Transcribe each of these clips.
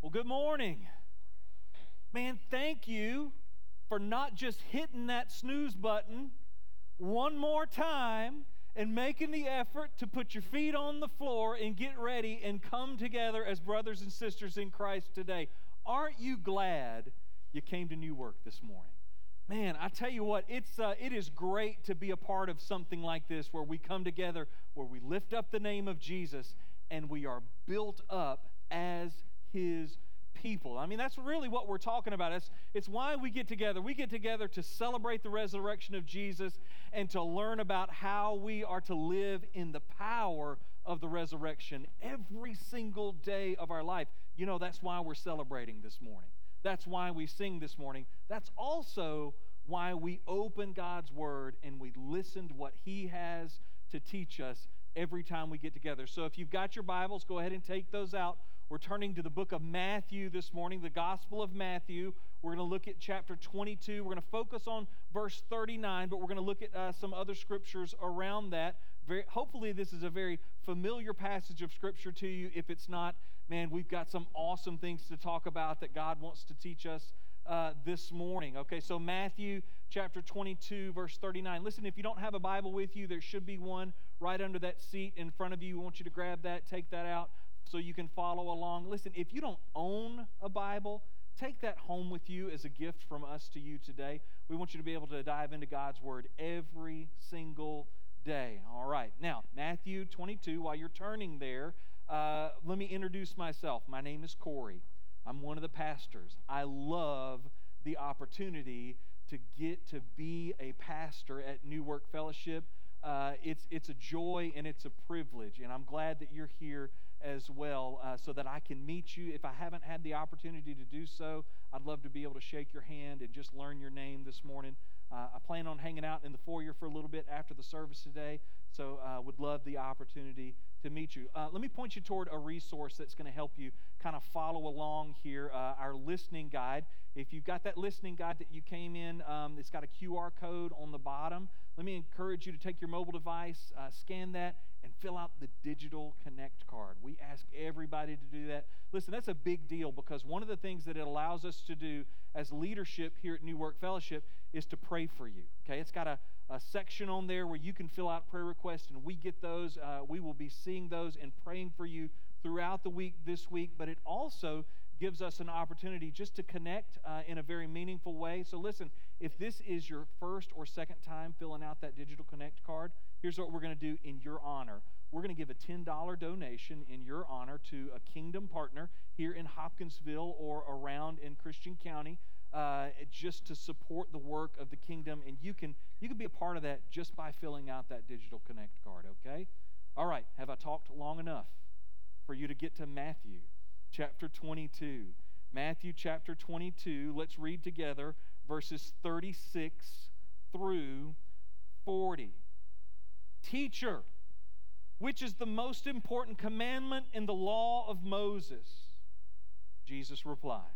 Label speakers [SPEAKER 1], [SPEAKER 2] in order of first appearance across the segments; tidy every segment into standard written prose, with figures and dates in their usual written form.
[SPEAKER 1] Well, good morning. Man, thank you for not just hitting that snooze button one more time and making the effort to put your feet on the floor and get ready and come together as brothers and sisters in Christ today. Aren't you glad you came to New Work this morning? Man, I tell you what, it is great to be a part of something like this where we come together, where we lift up the name of Jesus, and we are built up as His people. I mean, that's really what we're talking about. It's why we get together. We get together to celebrate the resurrection of Jesus and to learn about how we are to live in the power of the resurrection every single day of our life. You know, that's why we're celebrating this morning. That's why we sing this morning. That's also why we open God's Word and we listen to what He has to teach us every time we get together. So if you've got your Bibles, go ahead and take those out. We're turning to the book of Matthew this morning, the Gospel of Matthew. We're going to look at chapter 22. We're going to focus on verse 39, but we're going to look at some other scriptures around that. Hopefully this is a very familiar passage of Scripture to you. If it's not, man, we've got some awesome things to talk about that God wants to teach us this morning. Okay, so Matthew chapter 22, verse 39. Listen, if you don't have a Bible with you, there should be one right under that seat in front of you. We want you to grab that, take that out, so you can follow along. Listen, if you don't own a Bible, take that home with you as a gift from us to you today. We want you to be able to dive into God's Word every single day. All right, now, Matthew 22, while you're turning there, let me introduce myself. My name is Corey. I'm one of the pastors. I love the opportunity to get to be a pastor at New Work Fellowship. It's a joy and it's a privilege, and I'm glad that you're here as well, so that I can meet you. If I haven't had the opportunity to do so, I'd love to be able to shake your hand and just learn your name this morning. I plan on hanging out in the foyer for a little bit after the service today, so would love the opportunity to meet you. Let me point you toward a resource that's going to help you kind of follow along here, our listening guide. If you've got that listening guide that you came in, it's got a QR code on the bottom. Let me encourage you to take your mobile device, scan that, and fill out the digital connect card. We ask everybody to do that. Listen, that's a big deal because one of the things that it allows us to do as leadership here at New Work Fellowship is to pray for you. Okay, it's got a section on there where you can fill out prayer requests, and we get those. We will be seeing those and praying for you throughout the week this week, but it also gives us an opportunity just to connect in a very meaningful way. So listen, if this is your first or second time filling out that digital connect card, here's what we're going to do in your honor. We're going to give a $10 donation in your honor to a Kingdom partner here in Hopkinsville or around in Christian County, just to support the work of the Kingdom. And you can be a part of that just by filling out that digital connect card, okay? All right, have I talked long enough for you to get to Matthew chapter 22? Matthew chapter 22, let's read together verses 36 through 40. Teacher, which is the most important commandment in the law of Moses? Jesus replied,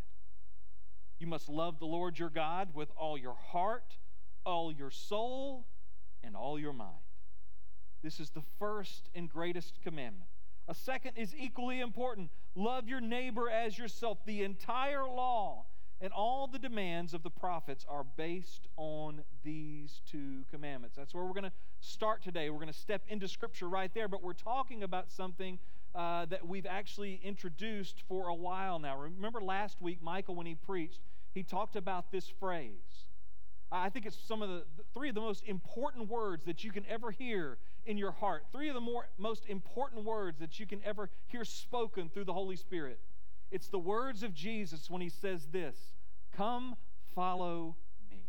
[SPEAKER 1] you must love the Lord your God with all your heart, all your soul, and all your mind. This is the first and greatest commandment. A second is equally important. Love your neighbor as yourself. The entire law and all the demands of the prophets are based on these two commandments. That's where we're going to start today. We're going to step into Scripture right there, but we're talking about something that we've actually introduced for a while now. Remember last week, Michael, when he preached, he talked about this phrase. I think it's three of the most important words that you can ever hear in your heart. Three of the most important words that you can ever hear spoken through the Holy Spirit. It's the words of Jesus when he says this, come follow me.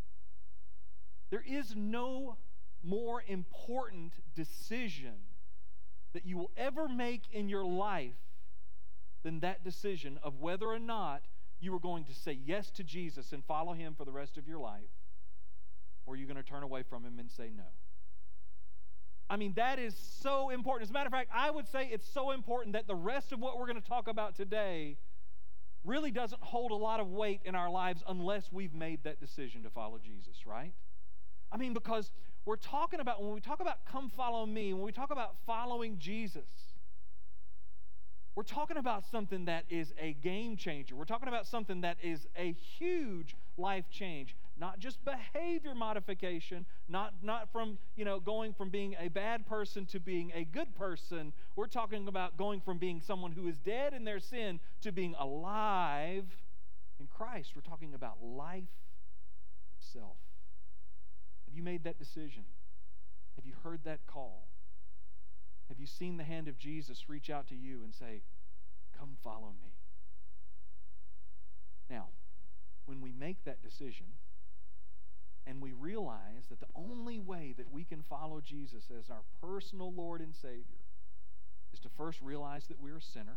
[SPEAKER 1] There is no more important decision that you will ever make in your life than that decision of whether or not you are going to say yes to Jesus and follow him for the rest of your life, or you're going to turn away from him and say no. I mean, that is so important. As a matter of fact, I would say it's so important that the rest of what we're going to talk about today really doesn't hold a lot of weight in our lives unless we've made that decision to follow Jesus, right? I mean, because we're talking about, when we talk about come follow me, when we talk about following Jesus, We're talking about something that is a game changer. We're talking about something that is a huge life change, not just behavior modification, not from, going from being a bad person to being a good person. We're talking about going from being someone who is dead in their sin to being alive in Christ. We're talking about life itself. Have you made that decision? Have you heard that call? Have you seen the hand of Jesus reach out to you and say, "Come follow me"? Now, when we make that decision and we realize that the only way that we can follow Jesus as our personal Lord and Savior is to first realize that we're a sinner,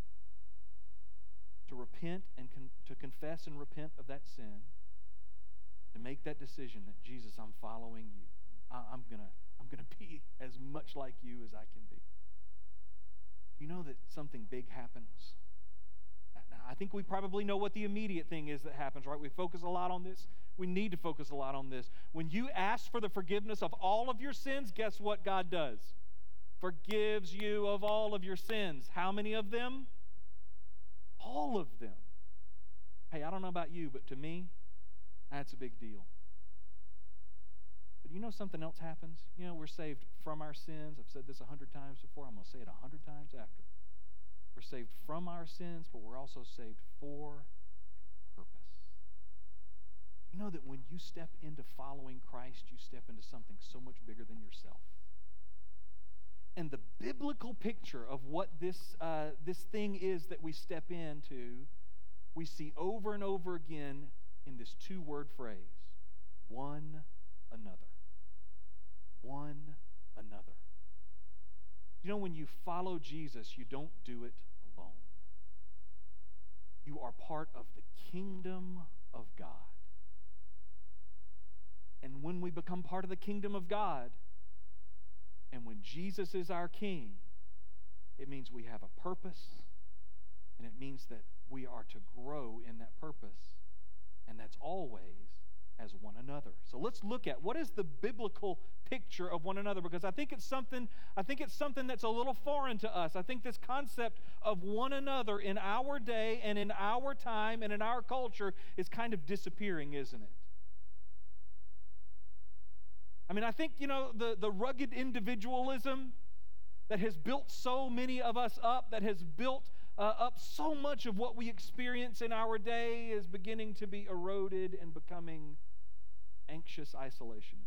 [SPEAKER 1] to repent and to confess and repent of that sin, to make that decision that, Jesus, I'm following you. I'm gonna be as much like you as I can be. Do you know that something big happens? Now, I think we probably know what the immediate thing is that happens, right? We focus a lot on this. We need to focus a lot on this. When you ask for the forgiveness of all of your sins, guess what God does? Forgives you of all of your sins. How many of them? All of them. Hey, I don't know about you, but to me, that's a big deal. But you know something else happens? We're saved from our sins. I've said this 100 times before. I'm going to say it 100 times after. We're saved from our sins, but we're also saved for a purpose. You know that when you step into following Christ, you step into something so much bigger than yourself. And the biblical picture of what this thing is that we step into, we see over and over again in this two-word phrase, one another. One another. When you follow Jesus, you don't do it alone. You are part of the kingdom of God. And when we become part of the kingdom of God, and when Jesus is our King, it means we have a purpose, and it means that we are to grow in that purpose, and that's always as one another. So let's look at what is the biblical picture of one another, because I think it's something that's a little foreign to us. I think this concept of one another in our day and in our time and in our culture is kind of disappearing, isn't it? I think, the rugged individualism that has built so many of us up, that has built up so much of what we experience in our day, is beginning to be eroded and becoming anxious isolationism.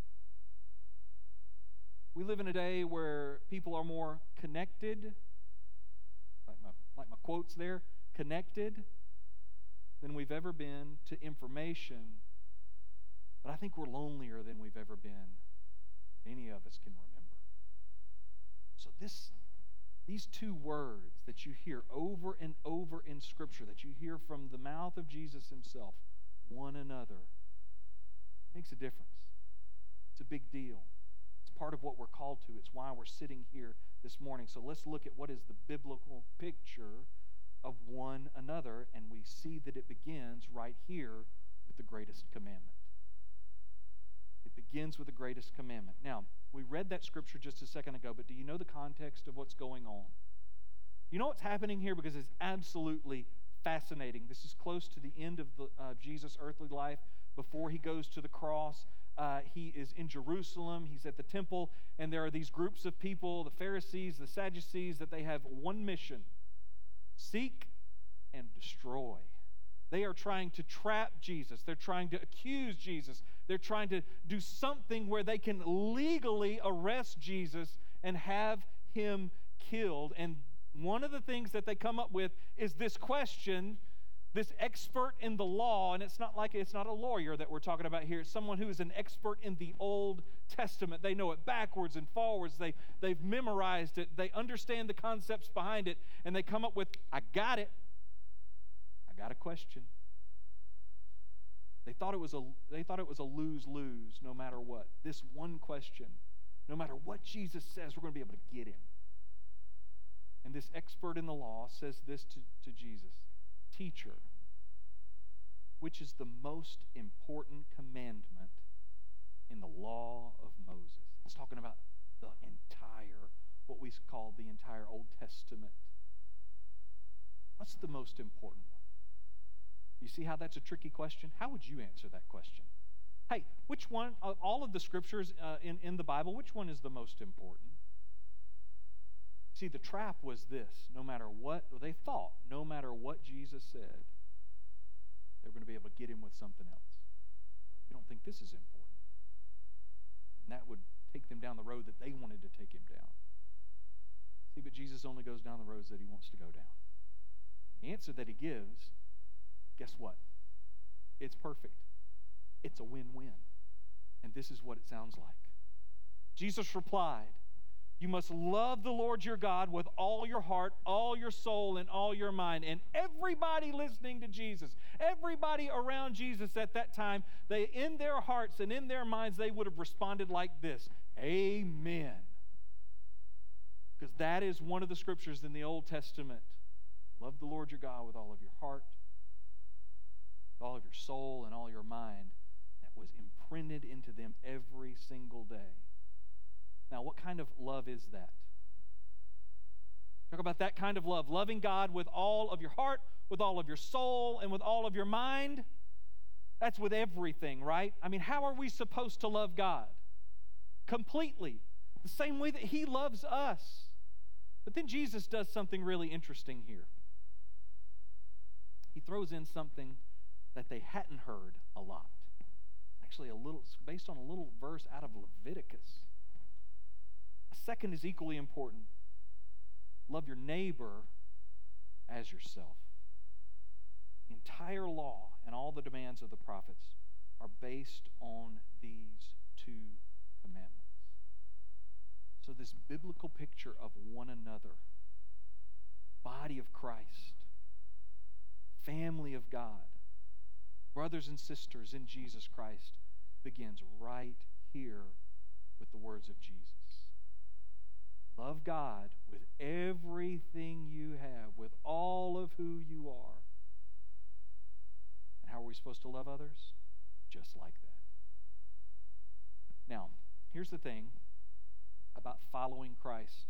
[SPEAKER 1] We live in a day where people are more connected, like my quotes there, connected than we've ever been to information. But I think we're lonelier than we've ever been, that any of us can remember. So these two words that you hear over and over in Scripture, that you hear from the mouth of Jesus himself, one another, makes a difference. It's a big deal. It's part of what we're called to. It's why we're sitting here this morning. So let's look at what is the biblical picture of one another, and we see that it begins right here with the greatest commandment. It begins with the greatest commandment. Now, we read that scripture just a second ago, but do you know the context of what's going on? You know what's happening here? Because it's absolutely fascinating. This is close to the end of Jesus' earthly life. Before he goes to the cross, he is in Jerusalem. He's at the temple, and there are these groups of people, the Pharisees, the Sadducees, that they have one mission: seek and destroy. They are trying to trap Jesus. They're trying to accuse Jesus. They're trying to do something where they can legally arrest Jesus and have him killed. And one of the things that they come up with is this question, this expert in the law, and it's not a lawyer that we're talking about here. It's someone who is an expert in the Old Testament. They know it backwards and forwards. They've memorized it. They understand the concepts behind it, and they come up with, I got it. I got a question. They thought it was a lose-lose no matter what. This one question, no matter what Jesus says, we're going to be able to get him. And this expert in the law says this to Jesus: Teacher, which is the most important commandment in the law of Moses? It's talking about the entire, what we call the entire Old Testament. What's the most important one? Do you see how that's a tricky question? How would you answer that question? Hey, which one, of all of the scriptures in the Bible, which one is the most important? See, the trap was this. No matter what, they thought, no matter what Jesus said, they were going to be able to get him with something else. Well, you don't think this is important then? And that would take them down the road that they wanted to take him down. See, but Jesus only goes down the roads that he wants to go down. And the answer that he gives, guess what? It's perfect. It's a win-win. And this is what it sounds like. Jesus replied, "You must love the Lord your God with all your heart, all your soul, and all your mind." And everybody listening to Jesus, everybody around Jesus at that time, they, in their hearts and in their minds, they would have responded like this: Amen. Because that is one of the scriptures in the Old Testament. Love the Lord your God with all of your heart, with all of your soul, and all your mind. That was imprinted into them every single day. Now, what kind of love is that? Talk about that kind of love. Loving God with all of your heart, with all of your soul, and with all of your mind. That's with everything, right? I mean, how are we supposed to love God? Completely. The same way that he loves us. But then Jesus does something really interesting here. He throws in something that they hadn't heard a lot. Actually, it's based on a little verse out of Leviticus. A second is equally important. Love your neighbor as yourself. The entire law and all the demands of the prophets are based on these two commandments. So this biblical picture of one another, body of Christ, family of God, brothers and sisters in Jesus Christ, begins right here with the words of Jesus. Love God with everything you have, with all of who you are. And how are we supposed to love others? Just like that. Now, here's the thing about following Christ.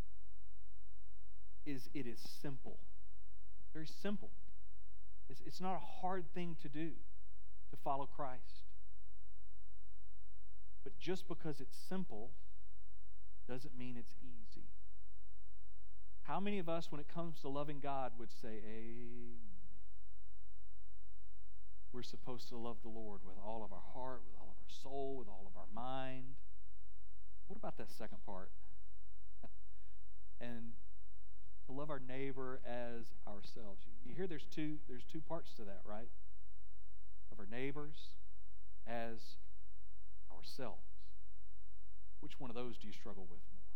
[SPEAKER 1] It is simple. Very simple. It's not a hard thing to do, to follow Christ. But just because it's simple doesn't mean it's easy. How many of us, when it comes to loving God, would say, Amen? We're supposed to love the Lord with all of our heart, with all of our soul, with all of our mind. What about that second part? And to love our neighbor as ourselves. You hear there's two parts to that, right? Love our neighbors as ourselves. Which one of those do you struggle with more?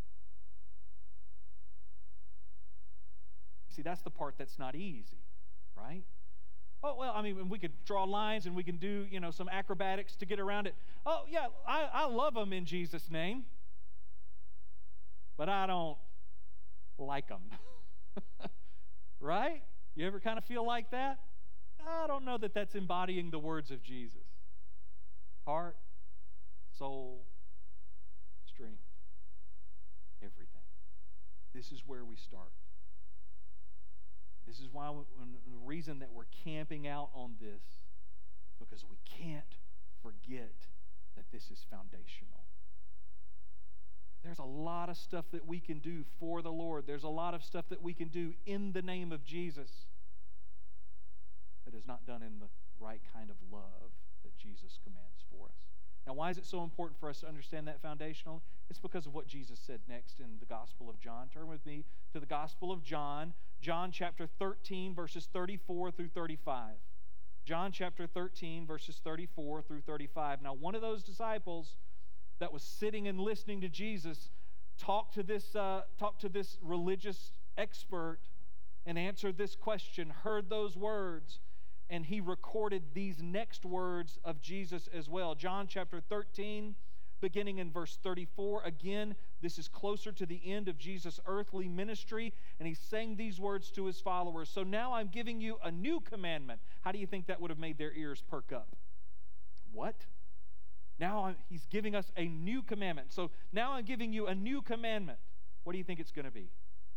[SPEAKER 1] You see, that's the part that's not easy, right? Oh, well, I mean, we could draw lines and we can do, some acrobatics to get around it. Oh, yeah, I love them in Jesus' name, but I don't like them. Right? You ever kind of feel like that? I don't know that that's embodying the words of Jesus. Heart, soul, strength, everything. This is where we start. This is why the reason that we're camping out on this is because we can't forget that this is foundational. There's a lot of stuff that we can do for the Lord. There's a lot of stuff that we can do in the name of Jesus that is not done in the right kind of love that Jesus commands for us. Now, why is it so important for us to understand that foundational? It's because of what Jesus said next in the Gospel of John. Turn with me to the Gospel of John, John chapter 13, verses 34 through 35. John chapter 13, verses 34 through 35. Now, one of those disciples that was sitting and listening to Jesus talk to this religious expert and answered this question, heard those words, and he recorded these next words of Jesus as well. John chapter 13, beginning in verse 34. Again, this is closer to the end of Jesus' earthly ministry, and he's saying these words to his followers. So now I'm giving you a new commandment. How do you think that would have made their ears perk up? What? Now he's giving us a new commandment. So now I'm giving you a new commandment. What do you think it's going to be?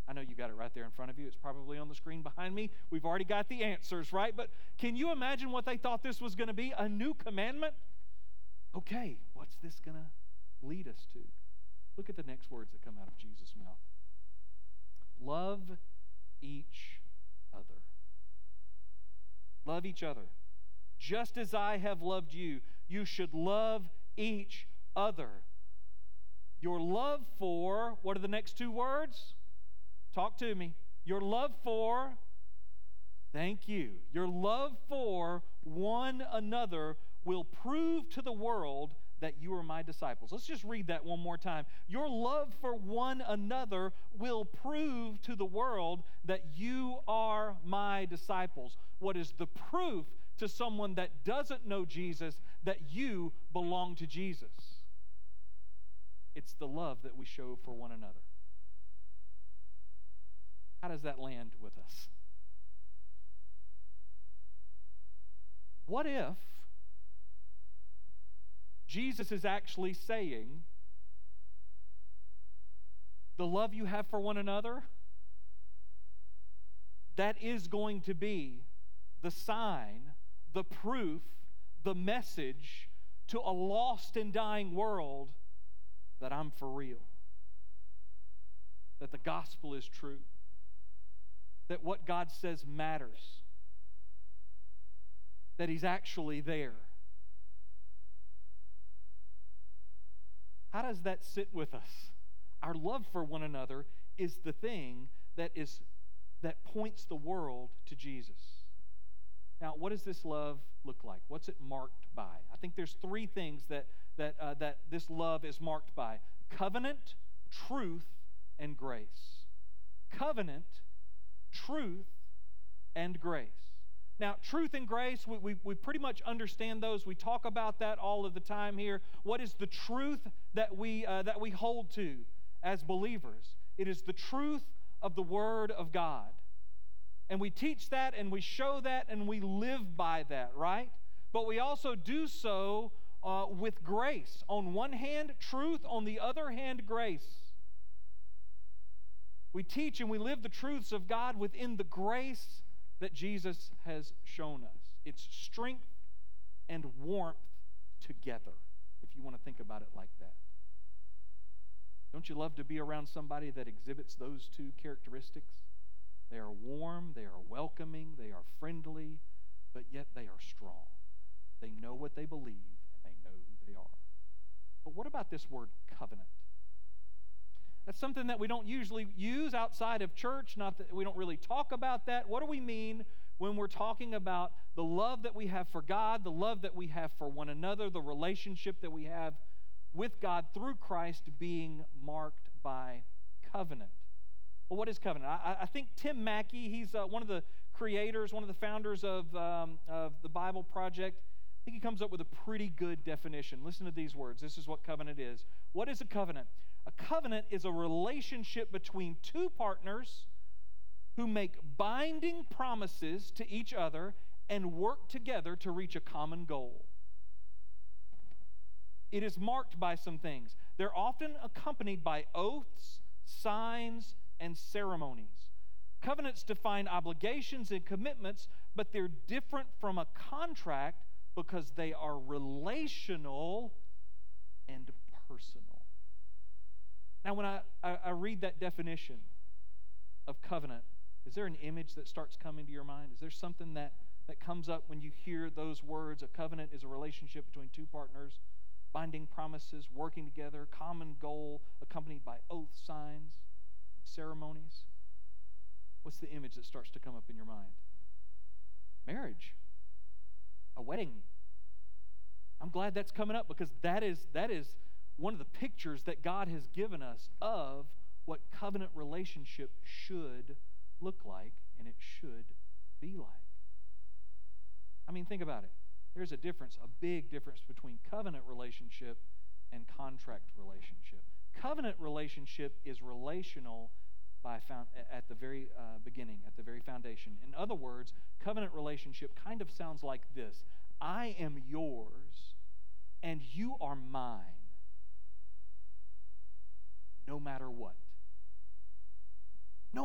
[SPEAKER 1] I know you got it right there in front of you. It's probably on the screen behind me. We've already got the answers, right? But can you imagine what they thought this was going to be? A new commandment? Okay, what's this going to lead us to? Look at the next words that come out of Jesus' mouth. Love each other. Love each other. Just as I have loved you, you should love each other. Your love for, what are the next two words? Talk to me. Your love for, thank you. Your love for one another will prove to the world that you are my disciples. Let's just read that one more time. Your love for one another will prove to the world that you are my disciples. What is the proof to someone that doesn't know Jesus that you belong to Jesus? It's the love that we show for one another. How does that land with us? What if Jesus is actually saying, the love you have for one another, that is going to be the sign, the proof, the message to a lost and dying world that I'm for real, that the gospel is true, that what God says matters, that He's actually there. How does that sit with us? Our love for one another is the thing that points the world to Jesus. Now, what does this love look like? What's it marked by? I think there's three things that this love is marked by: covenant, truth, and grace. Covenant, truth, and grace. Now, truth and grace, we pretty much understand those. We talk about that all of the time here. What is the truth that we hold to as believers? It is the truth of the Word of God. And we teach that, and we show that, and we live by that, right? But we also do so with grace. On one hand, truth. On the other hand, grace. We teach and we live the truths of God within the grace that Jesus has shown us. It's strength and warmth together, if you want to think about it like that. Don't you love to be around somebody that exhibits those two characteristics? They are warm, they are welcoming, they are friendly, but yet they are strong. They know what they believe, and they know who they are. But what about this word covenant? That's something that we don't usually use outside of church, not that we don't really talk about that. What do we mean when we're talking about the love that we have for God, the love that we have for one another, the relationship that we have with God through Christ being marked by covenant? Well, what is covenant? I think Tim Mackie, he's one of the creators, one of the founders of the Bible Project. I think he comes up with a pretty good definition. Listen to these words. This is what covenant is. What is a covenant? A covenant is a relationship between two partners who make binding promises to each other and work together to reach a common goal. It is marked by some things. They're often accompanied by oaths, signs, and ceremonies. Covenants define obligations and commitments, but they're different from a contract because they are relational and personal. Now, when I read that definition of covenant, is there an image that starts coming to your mind? Is there something that comes up when you hear those words? A covenant is a relationship between two partners, binding promises, working together, common goal, accompanied by oath, signs, and ceremonies. What's the image that starts to come up in your mind? Marriage, a wedding. I'm glad that's coming up because that is one of the pictures that God has given us of what covenant relationship should look like and it should be like. I mean, think about it. There's a difference, a big difference between covenant relationship and contract relationship. Covenant relationship is relational at the very beginning, at the very foundation. In other words, covenant relationship kind of sounds like this: I am yours and you are mine, no matter what. No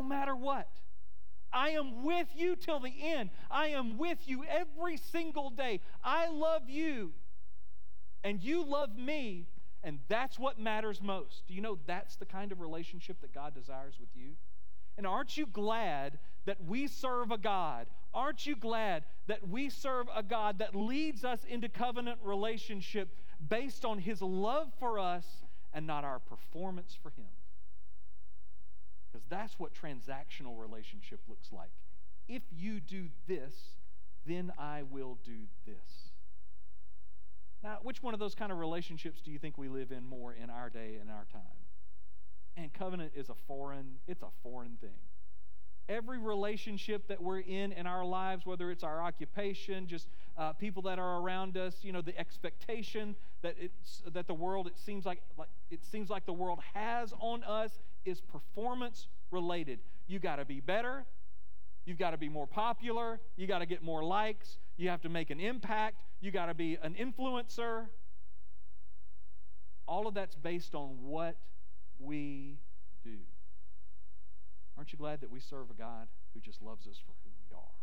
[SPEAKER 1] matter what. I am with you till the end. I am with you every single day. I love you, and you love me, and that's what matters most. Do you know that's the kind of relationship that God desires with you? And aren't you glad that we serve a God? Aren't you glad that we serve a God that leads us into covenant relationship based on His love for us and not our performance for Him? Because that's what transactional relationship looks like. If you do this, then I will do this. Now, which one of those kind of relationships do you think we live in more in our day and our time? And covenant is a foreign thing. Every relationship that we're in our lives, whether it's our occupation, just people that are around us, the expectation that the world, it seems like the world has on us is performance related. You got to be better. You've got to be more popular. You got to get more likes. You have to make an impact. You got to be an influencer. All of that's based on what we do. Aren't you glad that we serve a God who just loves us for who we are?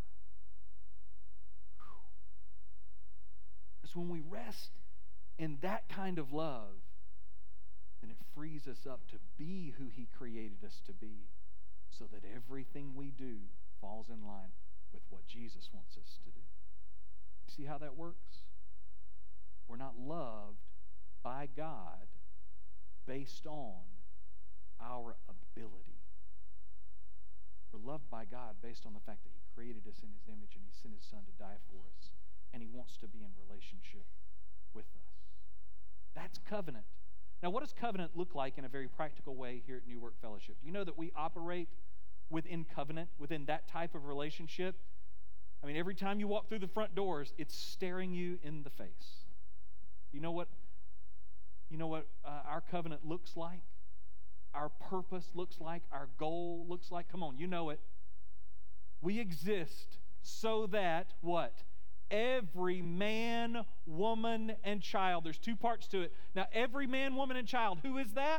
[SPEAKER 1] Because when we rest in that kind of love, then it frees us up to be who He created us to be, so that everything we do falls in line with what Jesus wants us to do. You see how that works? We're not loved by God based on our ability. We're loved by God based on the fact that He created us in His image and He sent His Son to die for us, and He wants to be in relationship with us. That's covenant. Now, what does covenant look like in a very practical way here at New Work Fellowship? Do you know that we operate within covenant, within that type of relationship? I mean, every time you walk through the front doors, it's staring you in the face. You know what our covenant looks like? Our purpose looks like? Our goal looks like? Come on, you know it. We exist so that what? Every man, woman, and child. There's two parts to it. Now, every man, woman, and child, who is that?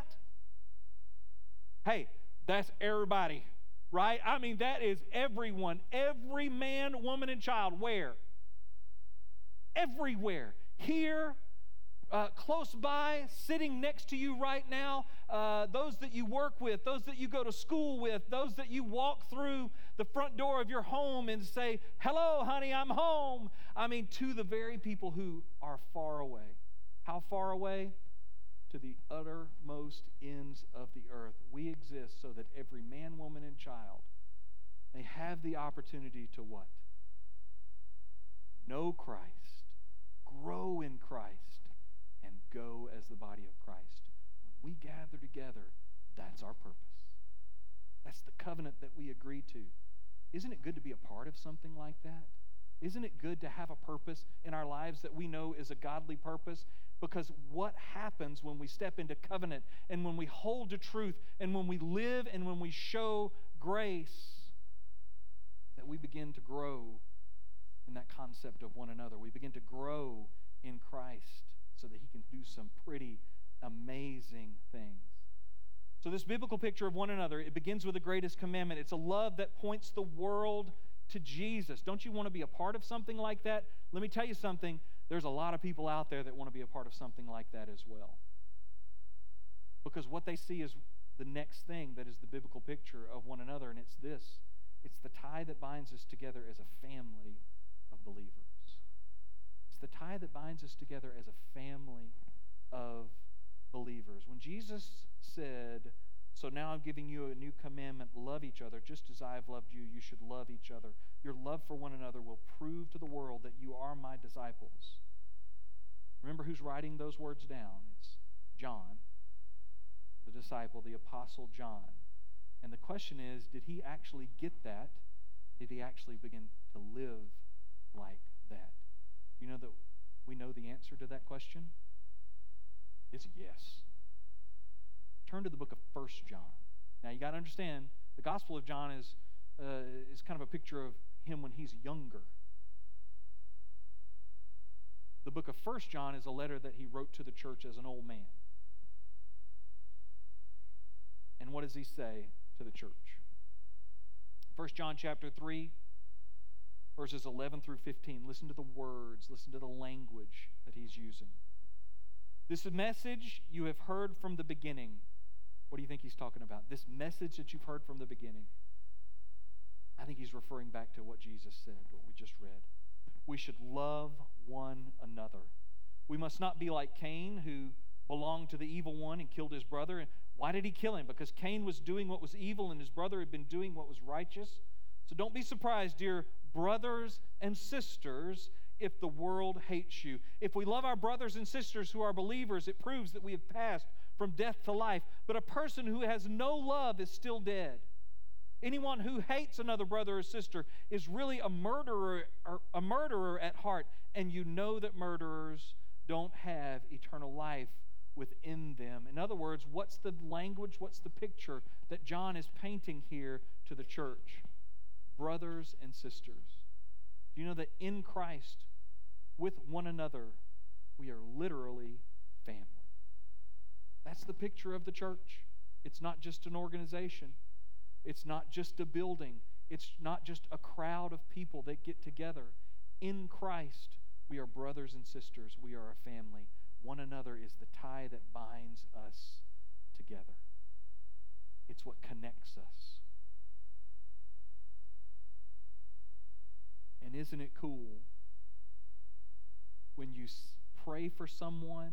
[SPEAKER 1] Hey, that's everybody, right? I mean, that is everyone. Every man, woman, and child. Where? Everywhere. Here, close by, sitting next to you right now, those that you work with, those that you go to school with, those that you walk through the front door of your home and say, hello, honey, I'm home. I mean, to the very people who are far away. How far away? To the uttermost ends of the earth. We exist so that every man, woman, and child may have the opportunity to what? Know Christ, grow in Christ, and go as the body of Christ. When we gather together, that's our purpose. That's the covenant that we agree to. Isn't it good to be a part of something like that? Isn't it good to have a purpose in our lives that we know is a godly purpose? Because what happens when we step into covenant and when we hold to truth and when we live and when we show grace is that we begin to grow in that concept of one another. We begin to grow in Christ so that He can do some pretty amazing things. So this biblical picture of one another, it begins with the greatest commandment. It's a love that points the world to Jesus. Don't you want to be a part of something like that? Let me tell you something. There's a lot of people out there that want to be a part of something like that as well. Because what they see is the next thing that is the biblical picture of one another, and it's this. It's the tie that binds us together as a family of believers. It's the tie that binds us together as a family of believers. When Jesus said, so now I'm giving you a new commandment, love each other, just as I have loved you, you should love each other. Your love for one another will prove to the world that you are my disciples. Remember who's writing those words down? It's John, the disciple, the apostle John. And the question is, did he actually get that? Did he actually begin to live like that? Do you know that we know the answer to that question? It's yes. Turn to the book of 1 John. Now you got to understand, the Gospel of John is kind of a picture of him when he's younger. The book of 1 John is a letter that he wrote to the church as an old man. And what does he say to the church? 1 John chapter 3, verses 11 through 15. Listen to the words, listen to the language that he's using. This message you have heard from the beginning. What do you think he's talking about? This message that you've heard from the beginning. I think he's referring back to what Jesus said, what we just read. We should love one another. We must not be like Cain, who belonged to the evil one and killed his brother. And why did he kill him? Because Cain was doing what was evil and his brother had been doing what was righteous. So don't be surprised, dear brothers and sisters, if the world hates you. If we love our brothers and sisters who are believers, it proves that we have passed from death to life. But a person who has no love is still dead. Anyone who hates another brother or sister is really a murderer at heart, and you know that murderers don't have eternal life within them. In other words, what's the language, what's the picture that John is painting here to the church? Brothers and sisters. Do you know that in Christ, with one another, we are literally family? That's the picture of the church. It's not just an organization. It's not just a building. It's not just a crowd of people that get together. In Christ, we are brothers and sisters. We are a family. One another is the tie that binds us together. It's what connects us. And isn't it cool when you pray for someone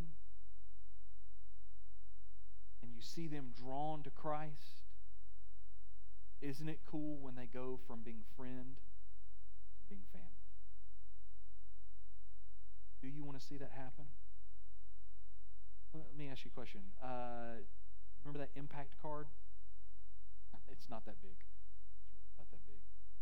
[SPEAKER 1] and you see them drawn to Christ? Isn't it cool when they go from being friend to being family? Do you want to see that happen? Let me ask you a question. Remember that impact card? It's not that big. It's really not that big.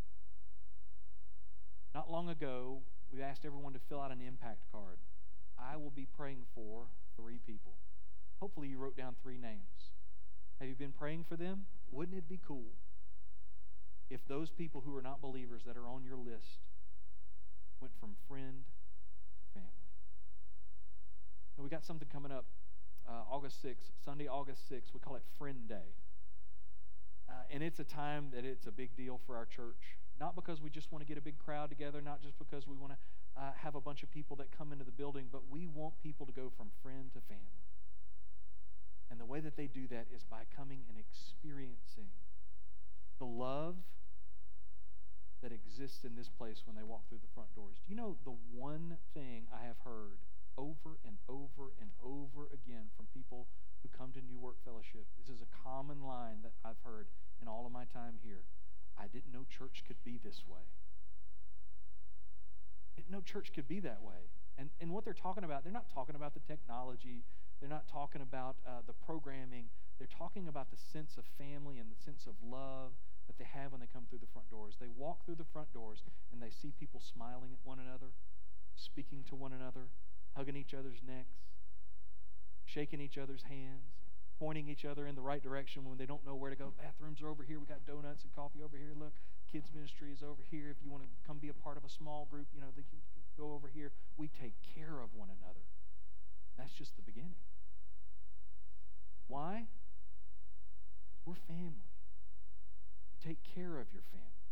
[SPEAKER 1] Not long ago, we asked everyone to fill out an impact card. I will be praying for 3 people. Hopefully you wrote down 3 names. Have you been praying for them? Wouldn't it be cool if those people who are not believers that are on your list went from friend to family? And we got something coming up August 6th, Sunday, August 6th. We call it Friend Day. And it's a time that it's a big deal for our church. Not because we just want to get a big crowd together, not just because we want to have a bunch of people that come into the building, but we want people to go from friend to family. And the way that they do that is by coming and experiencing the love that exists in this place when they walk through the front doors. Do you know the one thing I have heard over and over and over again from people who come to New Work Fellowship? This is a common line that I've heard in all of my time here. I didn't know church could be this way. I didn't know church could be that way. And what they're talking about, they're not talking about the technology. They're not talking about the programming. They're talking about the sense of family and the sense of love that they have when they come through the front doors. They walk through the front doors and they see people smiling at one another, speaking to one another, hugging each other's necks, shaking each other's hands, pointing each other in the right direction when they don't know where to go. Bathrooms are over here. We got donuts and coffee over here. Look, kids ministry is over here. If you want to come be a part of a small group, they can go over here. We take care of one another. And that's just the beginning. Why? Because we're family. You take care of your family.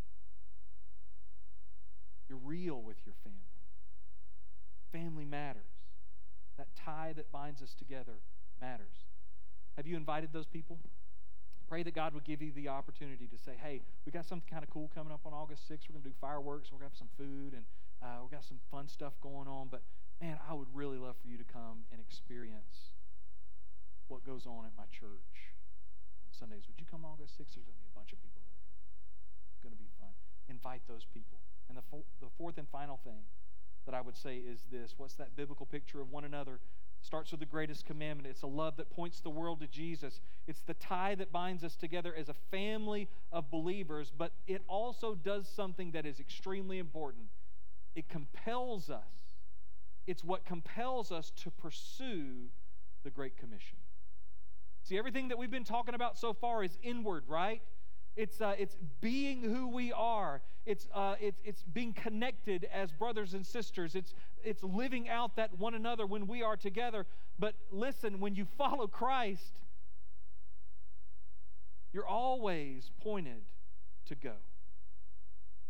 [SPEAKER 1] You're real with your family. Family matters. That tie that binds us together matters. Have you invited those people? Pray that God would give you the opportunity to say, hey, we got something kind of cool coming up on August 6th. We're going to do fireworks. We're going to have some food, and we've got some fun stuff going on. But, man, I would really love for you to come and experience what goes on at my church on Sundays. Would you come August 6th? There's going to be a bunch of people that are going to be there. It's going to be fun. Invite those people. And the fourth and final thing that I would say is this. What's that biblical picture of one another? Starts with the greatest commandment. It's a love that points the world to Jesus. It's the tie that binds us together as a family of believers, but it also does something that is extremely important. It compels us. It's what compels us to pursue the Great Commission. See, everything that we've been talking about so far is inward, right? It's being who we are. It's being connected as brothers and sisters. It's living out that one another when we are together. But listen, when you follow Christ, you're always pointed to go.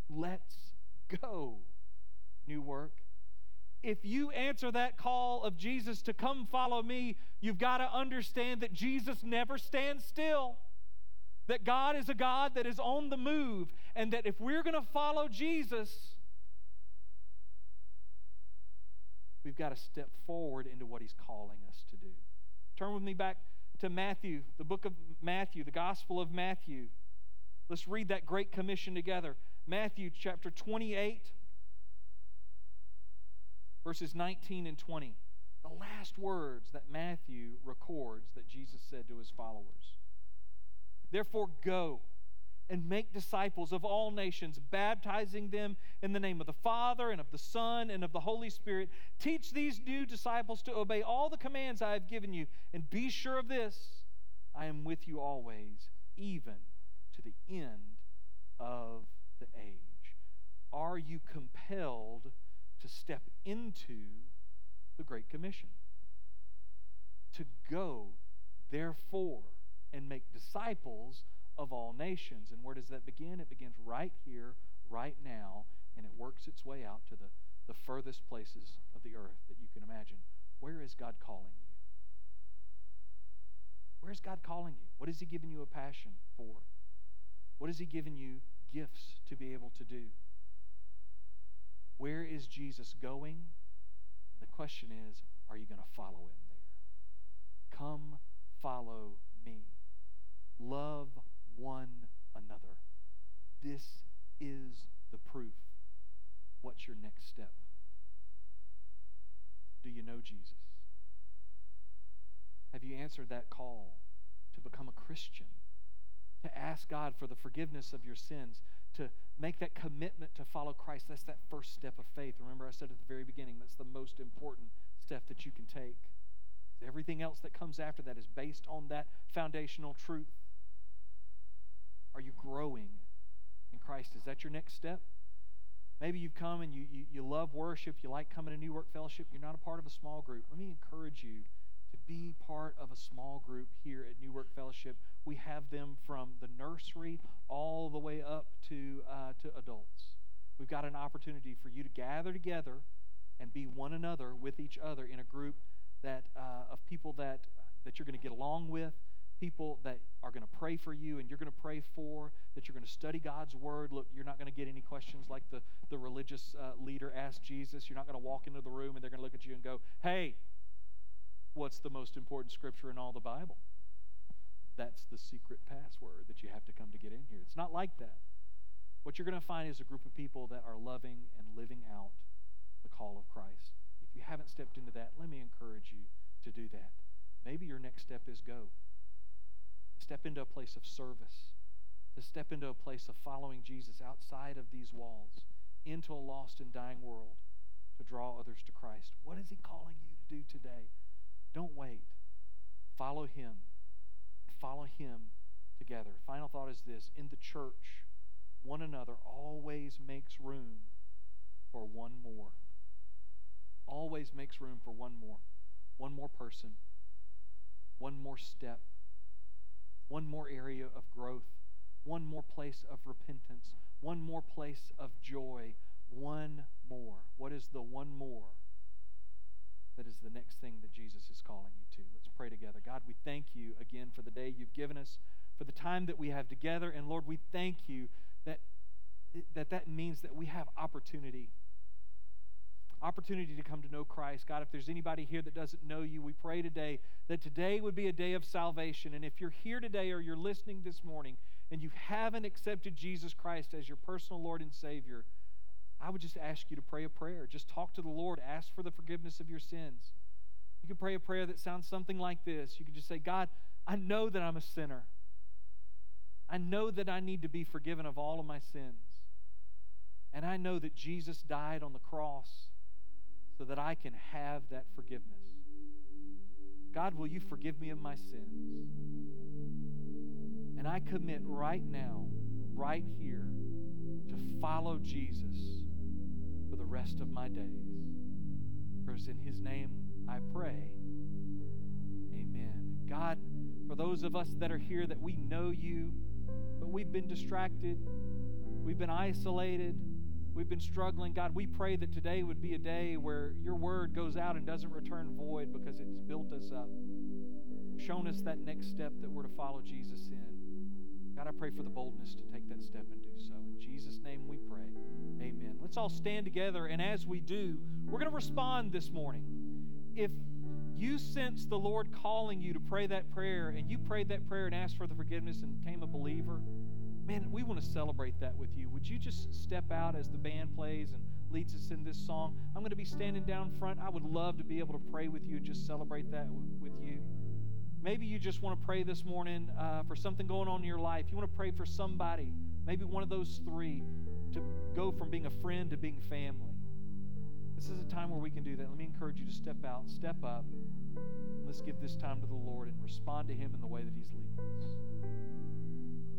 [SPEAKER 1] Let's go, New Work. If you answer that call of Jesus to come follow me, you've got to understand that Jesus never stands still. That God is a God that is on the move, and that if we're going to follow Jesus, we've got to step forward into what He's calling us to do. Turn with me back to Matthew, the book of Matthew, the Gospel of Matthew. Let's read that Great Commission together. Matthew chapter 28, verses 19 and 20. The last words that Matthew records that Jesus said to His followers. Therefore go and make disciples of all nations, baptizing them in the name of the Father and of the Son and of the Holy Spirit. Teach these new disciples to obey all the commands I have given you. And be sure of this, I am with you always, even to the end of the age. Are you compelled to step into the Great Commission? To go, therefore, and make disciples of all nations. And where does that begin? It begins right here, right now, and it works its way out to the furthest places of the earth that you can imagine. Where is God calling you? Where is God calling you? What has He given you a passion for? What has He given you gifts to be able to do? Where is Jesus going? And the question is, are you going to follow Him there? Come follow me. Love one another. This is the proof. What's your next step? Do you know Jesus? Have you answered that call to become a Christian? To ask God for the forgiveness of your sins? To make that commitment to follow Christ? That's that first step of faith. Remember, I said at the very beginning, that's the most important step that you can take. Everything else that comes after that is based on that foundational truth. Are you growing in Christ? Is that your next step? Maybe you've come and you love worship, you like coming to New Work Fellowship, you're not a part of a small group. Let me encourage you to be part of a small group here at New Work Fellowship. We have them from the nursery all the way up to adults. We've got an opportunity for you to gather together and be one another with each other in a group that of people that you're going to get along with, people that are going to pray for you and you're going to pray for, that you're going to study God's Word. Look, you're not going to get any questions like the religious leader asked Jesus. You're not going to walk into the room and they're going to look at you and go, hey, what's the most important scripture in all the Bible? That's the secret password that you have to come to get in here. It's not like that. What you're going to find is a group of people that are loving and living out the call of Christ. If you haven't stepped into that, let me encourage you to do that. Maybe your next step is go. To step into a place of service. To step into a place of following Jesus outside of these walls, into a lost and dying world, to draw others to Christ. What is He calling you to do today? Don't wait. Follow Him. And follow Him together. Final thought is this. In the church, one another always makes room for one more. Always makes room for one more. One more person. One more step. One more area of growth. One more place of repentance. One more place of joy. One more. What is the one more that is the next thing that Jesus is calling you to? Let's pray together. God, we thank you again for the day you've given us, for the time that we have together. And Lord, we thank you that means that we have opportunity to come to know Christ. God, if there's anybody here that doesn't know you, we pray today that today would be a day of salvation. And if you're here today or you're listening this morning and you haven't accepted Jesus Christ as your personal Lord and Savior, I would just ask you to pray a prayer. Just talk to the Lord. Ask for the forgiveness of your sins. You can pray a prayer that sounds something like this. You can just say, God, I know that I'm a sinner. I know that I need to be forgiven of all of my sins. And I know that Jesus died on the cross so that I can have that forgiveness. God, will you forgive me of my sins? And I commit right now, right here, to follow Jesus for the rest of my days. For it's in His name I pray. Amen. God, for those of us that are here that we know you, but we've been distracted, we've been isolated, We've been struggling. God, we pray that today would be a day where your word goes out and doesn't return void because it's built us up, shown us that next step that we're to follow Jesus in. God, I pray for the boldness to take that step and do so. In Jesus' name we pray. Amen. Let's all stand together, and as we do, we're going to respond this morning. If you sense the Lord calling you to pray that prayer, and you prayed that prayer and asked for the forgiveness and became a believer, man, we want to celebrate that with you. Would you just step out as the band plays and leads us in this song? I'm going to be standing down front. I would love to be able to pray with you and just celebrate that with you. Maybe you just want to pray this morning for something going on in your life. You want to pray for somebody, maybe one of those three, to go from being a friend to being family. This is a time where we can do that. Let me encourage you to step out, step up. Let's give this time to the Lord and respond to Him in the way that He's leading us.